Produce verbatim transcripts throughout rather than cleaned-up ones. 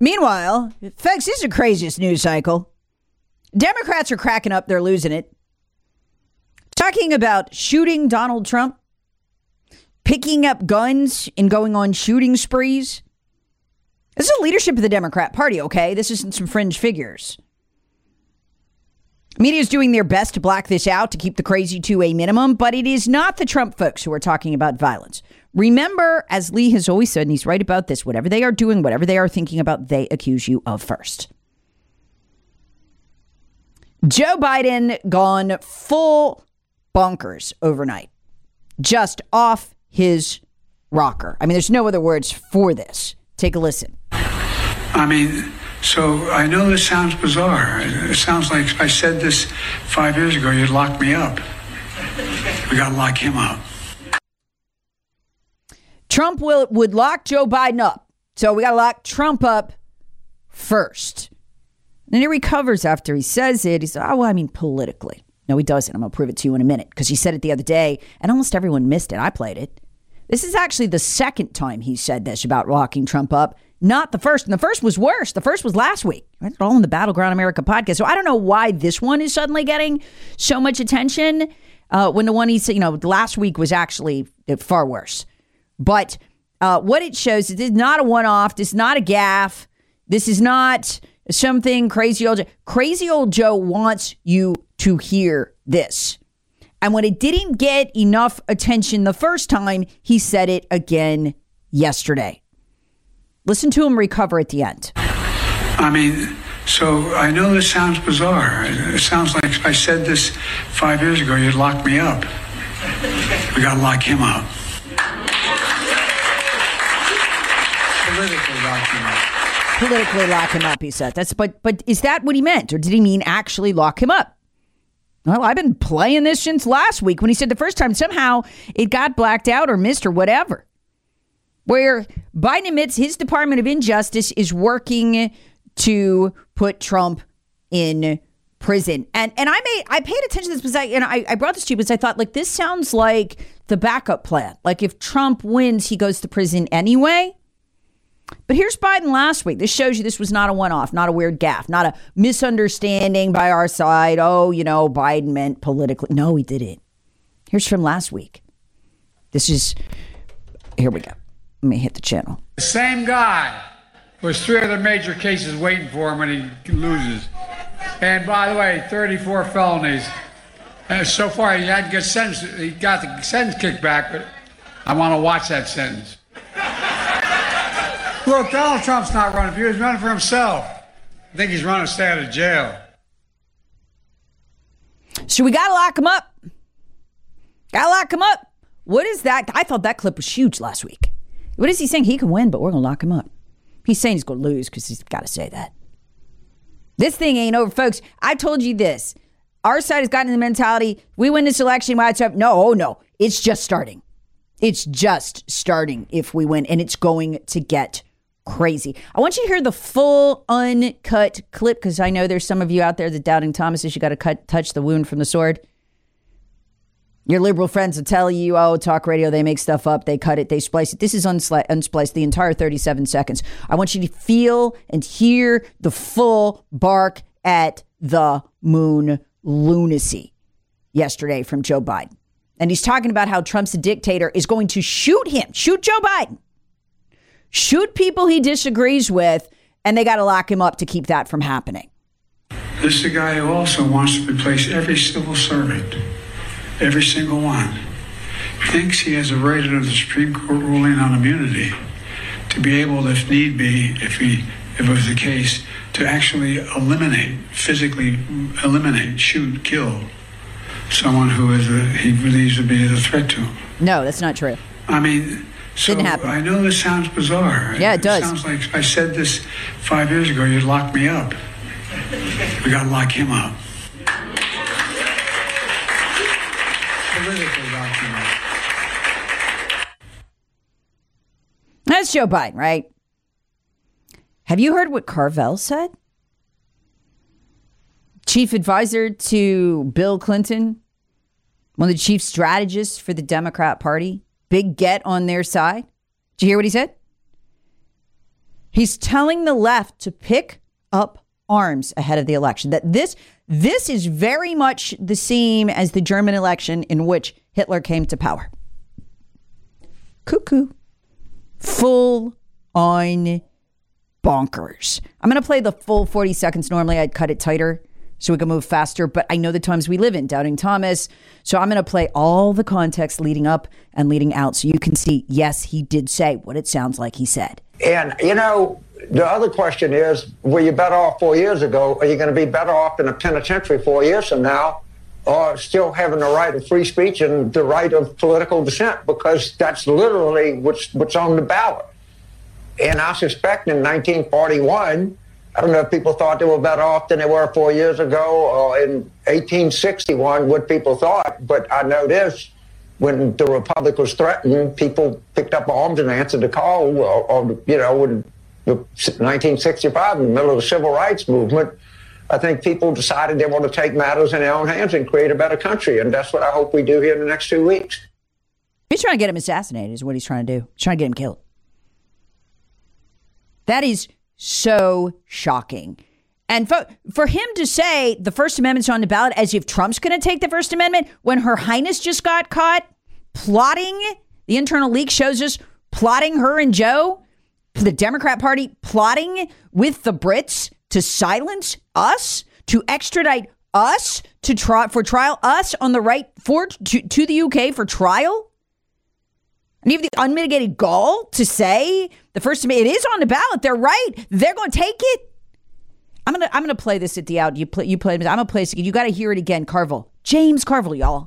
Meanwhile, folks, this is the craziest news cycle. Democrats are cracking up. They're losing it. Talking about shooting Donald Trump, picking up guns and going on shooting sprees. This is the leadership of the Democrat Party, okay? This isn't some fringe figures. Media is doing their best to black this out to keep the crazy to a minimum, but it is not the Trump folks who are talking about violence. Remember, as Lee has always said, and he's right about this, whatever they are doing, whatever they are thinking about, they accuse you of first. Joe Biden gone full bonkers overnight. Just off his rocker. I mean, there's no other words for this. Take a listen. I mean, so I know this sounds bizarre. It sounds like if I said this five years ago, you'd lock me up. We got to lock him up. Trump will would lock Joe Biden up. So we got to lock Trump up first. And he recovers after he says it. He says, oh, well, I mean, politically. No, he doesn't. I'm going to prove it to you in a minute because he said it the other day and almost everyone missed it. I played it. This is actually the second time he said this about locking Trump up, not the first. And the first was worse. The first was last week. It's all in the Battleground America podcast. So I don't know why this one is suddenly getting so much attention uh, when the one he said, you know, last week was actually far worse. But uh, what it shows is this is not a one-off. This is not a gaffe. This is not something crazy old. Crazy old Joe wants you to hear this. And when it didn't get enough attention the first time, he said it again yesterday. Listen to him recover at the end. I mean, so I know this sounds bizarre. It sounds like if I said this five years ago, you'd lock me up. We got to lock him up. Politically lock him up. Politically lock him up, he said. That's but but is that what he meant? Or did he mean actually lock him up? Well, I've been playing this since last week when he said the first time. Somehow it got blacked out or missed or whatever. Where Biden admits his Department of Injustice is working to put Trump in prison. And and I made I paid attention to this because I and I, I brought this to you because I thought, like, this sounds like the backup plan. Like if Trump wins, he goes to prison anyway. But here's Biden last week. This shows you this was not a one-off, not a weird gaffe, not a misunderstanding by our side. Oh, you know, Biden meant politically. No, he didn't. Here's from last week. This is, here we go. Let me hit the channel. The same guy was three other major cases waiting for him when he loses. And by the way, thirty-four felonies. And so far, he had to get sentenced. He got the sentence kicked back, but I want to watch that sentence. Look, Donald Trump's not running for you. He's running for himself. I think he's running to stay out of jail. So we got to lock him up. Got to lock him up. What is that? I thought that clip was huge last week. What is he saying? He can win, but we're going to lock him up. He's saying he's going to lose because he's got to say that. This thing ain't over, folks. I told you this. Our side has gotten the mentality, we win this election, why it's up. No, oh no. It's just starting. It's just starting if we win, and it's going to get crazy. I want you to hear the full uncut clip because I know there's some of you out there that doubting Thomas is you got to cut touch the wound from the sword. Your liberal friends will tell you, oh, talk radio, they make stuff up, they cut it, they splice it. This is unsli- unspliced the entire thirty-seven seconds. I want you to feel and hear the full bark at the moon lunacy yesterday from Joe Biden. And he's talking about how Trump's a dictator is going to shoot him, shoot Joe Biden. Shoot people he disagrees with, and they got to lock him up to keep that from happening. This is a guy who also wants to replace every civil servant, every single one. Thinks he has a right under the Supreme Court ruling on immunity to be able, if need be, if he, if it was the case, to actually eliminate, physically eliminate, shoot, kill someone who is a, he believes to be a threat to him. No, that's not true. I mean, so Didn't happen. I know this sounds bizarre. Yeah, it does. It sounds like if I said this five years ago, you'd lock me up. We got to lock him up. Politically lock him up. That's Joe Biden, right? Have you heard what Carvell said? Chief advisor to Bill Clinton, one of the chief strategists for the Democrat Party. Big get on their side. Did you hear what he said? He's telling the left to pick up arms ahead of the election. That this this is very much the same as the German election in which Hitler came to power. Cuckoo. Full on bonkers. I'm going to play the full forty seconds. Normally I'd cut it tighter so we can move faster, but I know the times we live in, doubting Thomas. So I'm going to play all the context leading up and leading out so you can see, yes, he did say what it sounds like he said. And, you know, the other question is, were you better off four years ago? Are you going to be better off in a penitentiary four years from now, or still having the right of free speech and the right of political dissent? Because that's literally what's, what's on the ballot. And I suspect in nineteen forty-one, I don't know if people thought they were better off than they were four years ago, or in eighteen sixty-one, what people thought. But I know this, when the Republic was threatened, people picked up arms and answered the call. Or, or you know, in nineteen sixty-five, in the middle of the Civil Rights Movement, I think people decided they want to take matters in their own hands and create a better country. And that's what I hope we do here in the next two weeks. He's trying to get him assassinated is what he's trying to do. He's trying to get him killed. That is so shocking. And for, for him to say the First Amendment's on the ballot as if Trump's going to take the First Amendment when Her Highness just got caught plotting, the internal leak shows us plotting her and Joe, the Democrat Party plotting with the Brits to silence us, to extradite us to try for trial, us on the right for to, to the U K for trial. And you have the unmitigated gall to say the First Amendment, it is on the ballot. They're right. They're going to take it. I'm gonna I'm gonna play this at the out. You play you play. I'm gonna play this again. You got to hear it again. Carville, James Carville, y'all.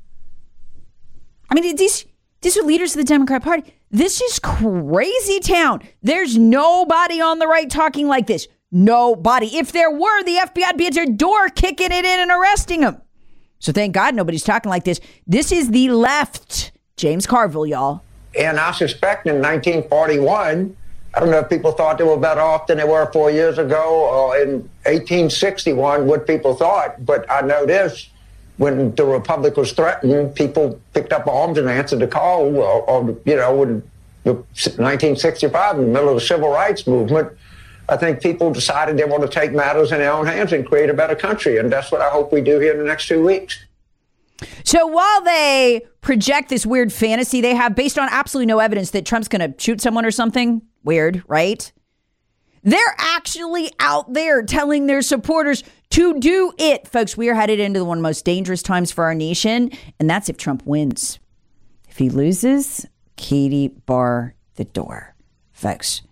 I mean, these these are leaders of the Democrat Party. This is crazy town. There's nobody on the right talking like this. Nobody. If there were, the F B I would be at their door kicking it in and arresting them. So thank God nobody's talking like this. This is the left. James Carville, y'all. And I suspect in nineteen forty-one, I don't know if people thought they were better off than they were four years ago, or in eighteen sixty-one, what people thought. But I know this, when the Republic was threatened, people picked up arms and answered the call. Or, or you know, in nineteen sixty-five, in the middle of the Civil Rights Movement, I think people decided they want to take matters in their own hands and create a better country. And that's what I hope we do here in the next two weeks. So while they project this weird fantasy they have based on absolutely no evidence that Trump's going to shoot someone or something, weird, right? They're actually out there telling their supporters to do it. Folks, we are headed into one of the most dangerous times for our nation, and that's if Trump wins. If he loses, Katie bar the door. Folks,